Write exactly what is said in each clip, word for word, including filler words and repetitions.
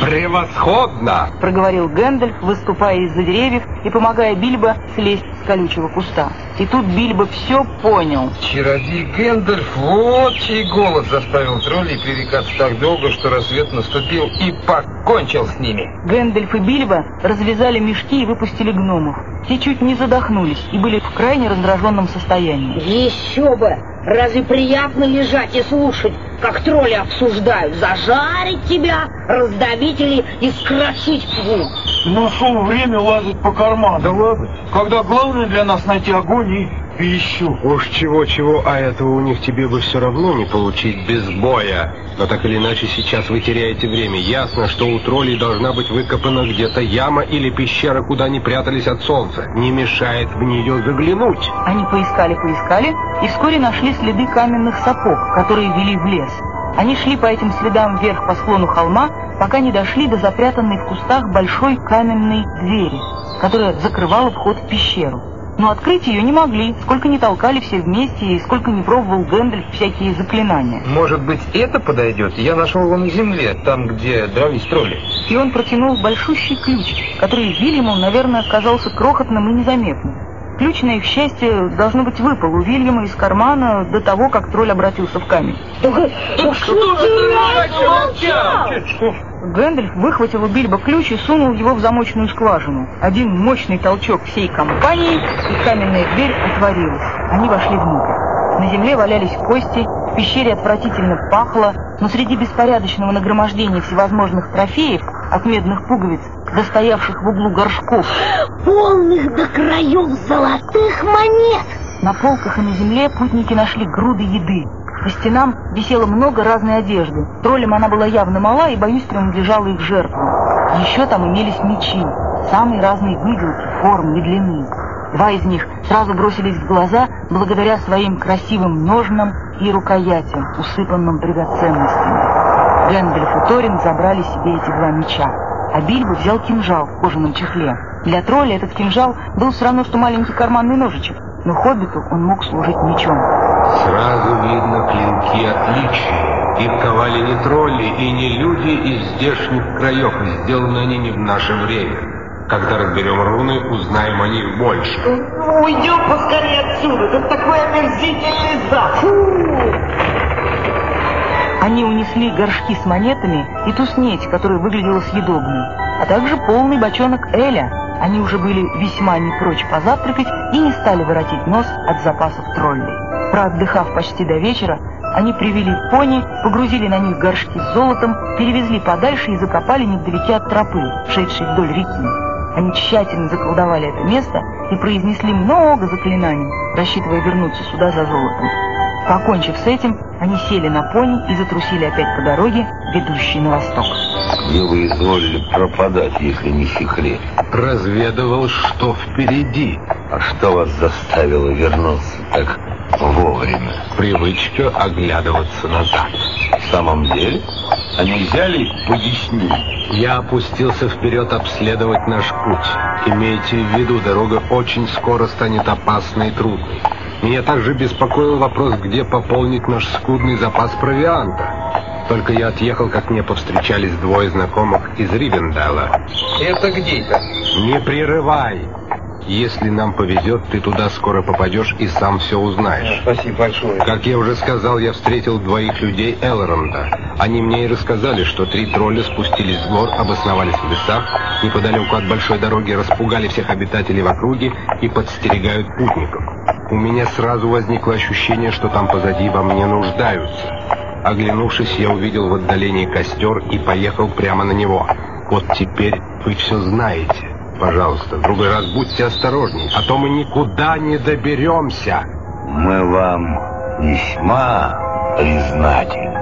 Превосходно! Проговорил Гэндальф, выступая из-за деревьев и помогая Бильбо слезть с колючего куста. И тут Бильбо все понял. Чародей Гэндальф, вот чей голос заставил троллей пререкаться так долго, что рассвет наступил и покончил с ними. Гэндальф и Бильбо развязали мешки и выпустили гномов. Те чуть не задохнулись и были в крайне раздраженном состоянии. Еще бы! Разве приятно лежать и слушать, как тролли обсуждают, зажарить тебя, раздавить или искрошить пух? Нашел время лазать по карману. Да ладно. Когда главное для нас найти огонь и пищу. Уж чего-чего, а этого у них тебе бы все равно не получить без боя. Но так или иначе сейчас вы теряете время. Ясно, что у троллей должна быть выкопана где-то яма или пещера, куда они прятались от солнца. Не мешает в нее заглянуть. Они поискали-поискали и вскоре нашли следы каменных сапог, которые вели в лес. Они шли по этим следам вверх по склону холма, пока не дошли до запрятанной в кустах большой каменной двери, которая закрывала вход в пещеру. Но открыть ее не могли, сколько ни толкали все вместе и сколько не пробовал Гэндальф всякие заклинания. Может быть, это подойдет? Я нашел его на земле, там, где дрались тролли. И он протянул большущий ключ, который Вильяму, наверное, казался крохотным и незаметным. Ключ, на их счастье, должно быть, выпал у Вильяма из кармана до того, как тролль обратился в камень. Гэндальф выхватил у Бильбо ключ и сунул его в замочную скважину. Один мощный толчок всей компании, и каменная дверь отворилась. Они вошли внутрь. На земле валялись кости, в пещере отвратительно пахло, но среди беспорядочного нагромождения всевозможных трофеев, от медных пуговиц до стоявших в углу горшков, полных до краев золотых монет. На полках и на земле путники нашли груды еды. По стенам висело много разной одежды. Троллям она была явно мала и, боюсь, принадлежала их жертвам. Еще там имелись мечи, самые разные выделки, формы и длины. Два из них сразу бросились в глаза благодаря своим красивым ножнам и рукоятям, усыпанным драгоценностями. Гэндальф и Торин забрали себе эти два меча, а Бильбо взял кинжал в кожаном чехле. Для тролля этот кинжал был все равно, что маленький карманный ножичек, но хоббиту он мог служить мечом. Сразу видно клинки отличия. Их ковали не тролли и не люди из здешних краев, и сделаны они не в наше время. Когда разберем руны, узнаем о них больше. Уйдем поскорее отсюда, тут такой омерзительный запах. Они унесли горшки с монетами и ту снеть, которая выглядела съедобной, а также полный бочонок эля. Они уже были весьма не прочь позавтракать и не стали воротить нос от запасов троллей. Проотдыхав почти до вечера, они привели пони, погрузили на них горшки с золотом, перевезли подальше и закопали невдалеке от тропы, шедшей вдоль реки. Они тщательно заколдовали это место и произнесли много заклинаний, рассчитывая вернуться сюда за золотом. Покончив с этим, они сели на пони и затрусили опять по дороге, ведущей на восток. Где вы изволили пропадать, если не секрет? Разведывал, что впереди. А что вас заставило вернуться так вовремя? Привычка оглядываться назад. В самом деле? А нельзя ли пояснить? Я опустился вперед обследовать наш путь. Имейте в виду, дорога очень скоро станет опасной и трудной. Меня также беспокоил вопрос, где пополнить наш скудный запас провианта. Только я отъехал, как мне повстречались двое знакомых из Ривенделла. Это где это? Не прерывай. Если нам повезет, ты туда скоро попадешь и сам все узнаешь. Спасибо большое. Как я уже сказал, я встретил двоих людей Элронда. Они мне и рассказали, что три тролля спустились с гор, обосновались в лесах, неподалеку от большой дороги, распугали всех обитателей в округе и подстерегают путников. У меня сразу возникло ощущение, что там позади во мне нуждаются. Оглянувшись, я увидел в отдалении костер и поехал прямо на него. Вот теперь вы все знаете. Пожалуйста, в другой раз будьте осторожней, а то мы никуда не доберемся. Мы вам весьма признательны.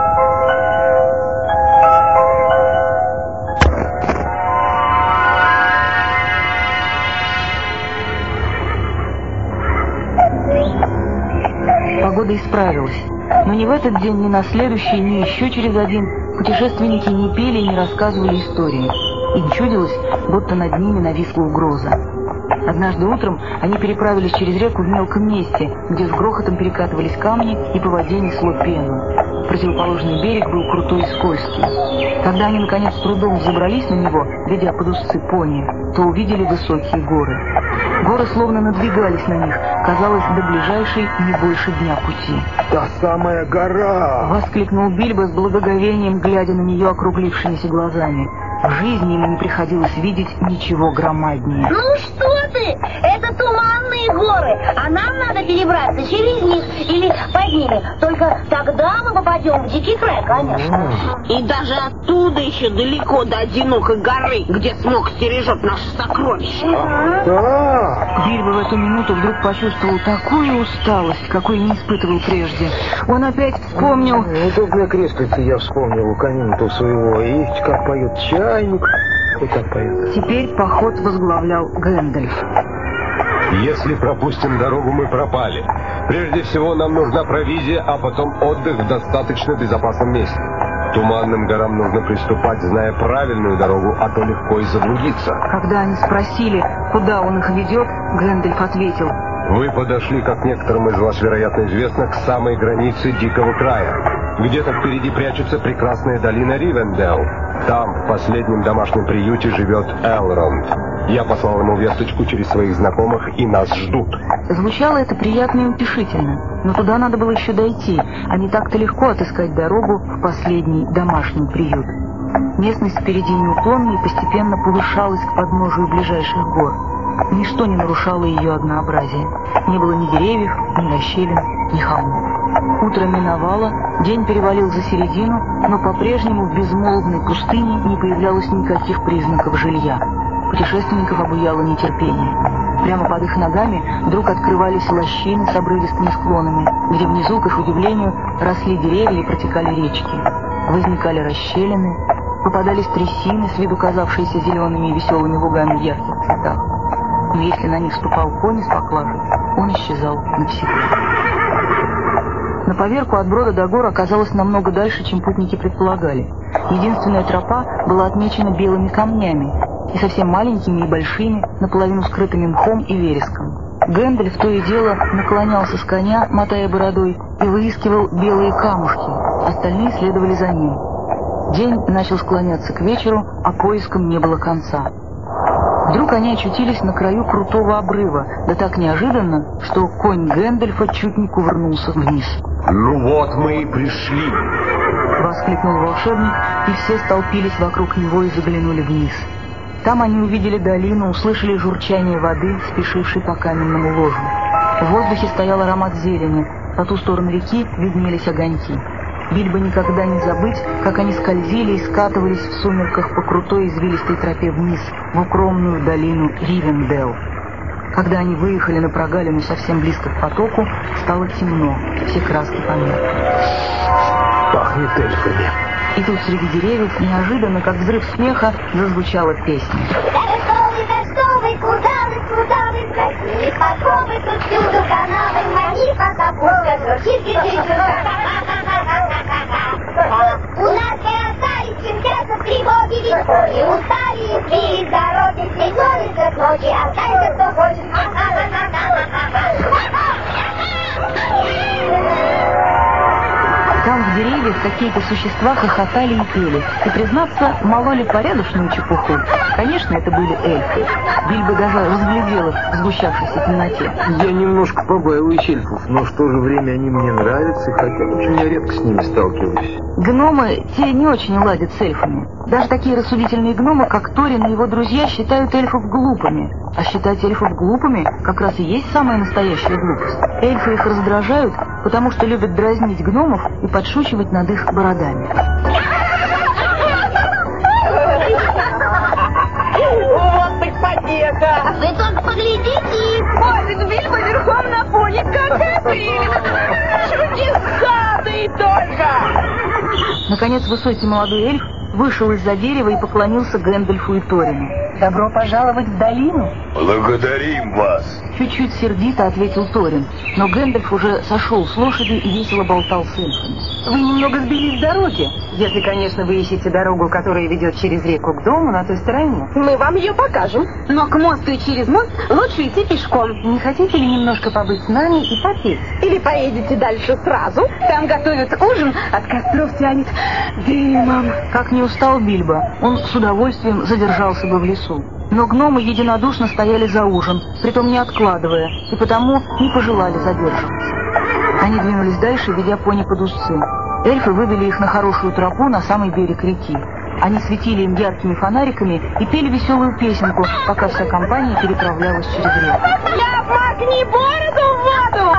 Погода исправилась, но ни в этот день, ни на следующий, ни еще через один путешественники не пели и не рассказывали истории. Им чудилось, будто над ними нависла угроза. Однажды утром они переправились через реку в мелком месте, где с грохотом перекатывались камни и по воде несло пену. Противоположный берег был крутой и скользкий. Когда они, наконец, с трудом взобрались на него, ведя под узцы пони, то увидели высокие горы. Горы словно надвигались на них, казалось, до ближайшей не больше дня пути. «Та самая гора!» — воскликнул Бильбо с благоговением, глядя на нее округлившимися глазами. В жизни ему не приходилось видеть ничего громаднее. Ну что ты? Это туманные горы, а нам надо перебраться через них или под ними. Только тогда мы попадем в дикий край, конечно. И даже оттуда еще далеко до одинокой горы, где Смог стережет наше сокровище. Да. Бильбо в эту минуту вдруг почувствовал такую усталость, какой не испытывал прежде. Он опять вспомнил... Ну, только крестницы я вспомнил у камина своего. И как поет чайник, и как поет. Теперь поход возглавлял Гэндальф. Если пропустим дорогу, мы пропали. Прежде всего, нам нужна провизия, а потом отдых в достаточно безопасном месте. К туманным горам нужно приступать, зная правильную дорогу, а то легко и заблудиться. Когда они спросили, куда он их ведет, Гэндальф ответил: Вы подошли, как некоторым из вас, вероятно, известно, к самой границе Дикого края. Где-то впереди прячется прекрасная долина Ривендел. Там, в последнем домашнем приюте, живет Элронд. Я послал ему весточку через своих знакомых, и нас ждут. Звучало это приятно и утешительно, но туда надо было еще дойти, а не так-то легко отыскать дорогу в последний домашний приют. Местность впереди неуклонно и постепенно повышалась к подножию ближайших гор. Ничто не нарушало ее однообразие. Не было ни деревьев, ни расщелин, ни холмов. Утро миновало, день перевалил за середину, но по-прежнему в безмолвной пустыне не появлялось никаких признаков жилья. Путешественников обуяло нетерпение. Прямо под их ногами вдруг открывались лощины с обрывистыми склонами, где внизу, к их удивлению, росли деревья и протекали речки. Возникали расщелины, попадались трясины, с виду казавшиеся зелеными и веселыми лугами в ярких цветах. Но если на них ступал конь с поклажей, он исчезал навсегда. На поверку от брода до гор оказалось намного дальше, чем путники предполагали. Единственная тропа была отмечена белыми камнями, и совсем маленькими и большими, наполовину скрытыми мхом и вереском. Гэндальф то и дело наклонялся с коня, мотая бородой, и выискивал белые камушки, остальные следовали за ним. День начал склоняться к вечеру, а поискам не было конца. Вдруг они очутились на краю крутого обрыва, да так неожиданно, что конь Гэндальфа чуть не кувырнулся вниз. «Ну вот мы и пришли!» — воскликнул волшебник, и все столпились вокруг него и заглянули вниз. Там они увидели долину, услышали журчание воды, спешившей по каменному ложу. В воздухе стоял аромат зелени, по ту сторону реки виднелись огоньки. Бильбо никогда не забыть, как они скользили и скатывались в сумерках по крутой извилистой тропе вниз, в укромную долину Ривендел. Когда они выехали на прогалину совсем близко к потоку, стало темно, все краски померкли. Пахнет эльфами. И тут среди деревьев неожиданно, как взрыв смеха, зазвучала песня. Веселый, веселый, куда вы, куда вы, красивый, подковы, тут всюду канавы, мои фотопушка, кружки, у нас не остались чем часто тревоги, ведь и устали, и сбились дороги, снегонится с ночи, останься, кто хочет. Там в деревьях какие-то существа хохотали и пели. И, признаться, мололи порядочную чепуху. Конечно, это были эльфы. Бильбо даже разглядел их в сгущавшейся темноте. Я немножко побаиваюсь эльфов, но в то же время они мне нравятся, хотя очень я редко с ними сталкиваюсь. Гномы, те не очень ладят с эльфами. Даже такие рассудительные гномы, как Торин и его друзья, считают эльфов глупыми. А считать эльфов глупыми как раз и есть самая настоящая глупость. Эльфы их раздражают, потому что любят дразнить гномов и подшучивать над их бородами. Вот так победа! Вы только поглядите! Ходит Бильбо верхом на пони, какая прелесть! Чудеса, да и только! Наконец высокий молодой эльф вышел из-за дерева и поклонился Гэндальфу и Торину. «Добро пожаловать в долину!» Благодарим вас! Чуть-чуть сердито ответил Торин, но Гэндальф уже сошел с лошади и весело болтал с эльфами. «Вы немного сбились с дороги. Если, конечно, вы ищете дорогу, которая ведет через реку к дому на той стороне. Мы вам ее покажем. Но к мосту и через мост лучше идти пешком. Не хотите ли немножко побыть с нами и попеть? Или поедете дальше сразу? Там готовят ужин, от костров тянет дымом. Как не устал Бильбо, он с удовольствием задержался бы в лесу. Но гномы единодушно стояли за ужин, притом не откладывая, и потому не пожелали задерживаться. Они двинулись дальше, ведя пони под узцы. Эльфы вывели их на хорошую тропу на самый берег реки. Они светили им яркими фонариками и пели веселую песенку, пока вся компания переправлялась через реку. Я макни бороду в воду!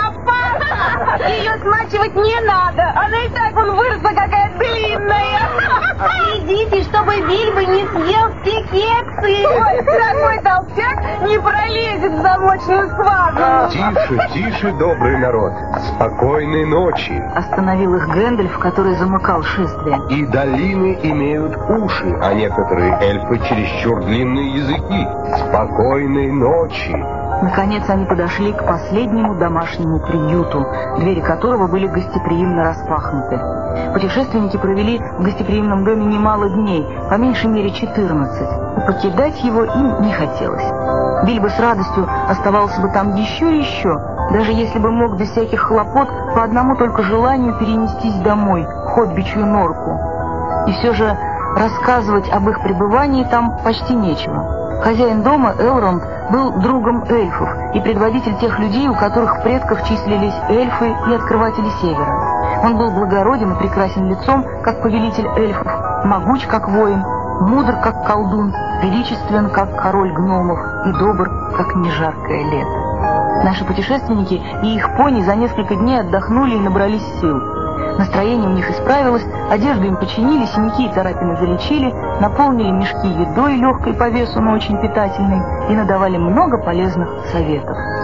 Опасно! Ее смачивать не надо! Она и так вон выросла какая длинная! Следите, чтобы Бильбо не съел все кексы! Ой, такой толстяк не пролезет в замочную скважину! Тише, тише, добрый народ. Спокойной ночи. Остановил их Гэндальф, который замыкал шествие. И долины имеют уши, а некоторые эльфы чересчур длинные языки. Спокойной ночи. Наконец они подошли к последнему домашнему приюту, двери которого были гостеприимно распахнуты. Путешественники провели в гостеприимном доме немало дней, по меньшей мере четырнадцать, и покидать его им не хотелось. Бильбо с радостью оставался бы там еще и еще, даже если бы мог без всяких хлопот по одному только желанию перенестись домой, в Хотбичью норку. И все же рассказывать об их пребывании там почти нечего. Хозяин дома, Элронд, был другом эльфов и предводитель тех людей, у которых в предках числились эльфы и открыватели севера. Он был благороден и прекрасен лицом, как повелитель эльфов, могуч, как воин, мудр, как колдун, величествен, как король гномов, и добр, как нежаркое лето. Наши путешественники и их пони за несколько дней отдохнули и набрались сил. Настроение у них исправилось, одежду им починили, синяки и царапины залечили, наполнили мешки едой, легкой по весу, но очень питательной, и надавали много полезных советов.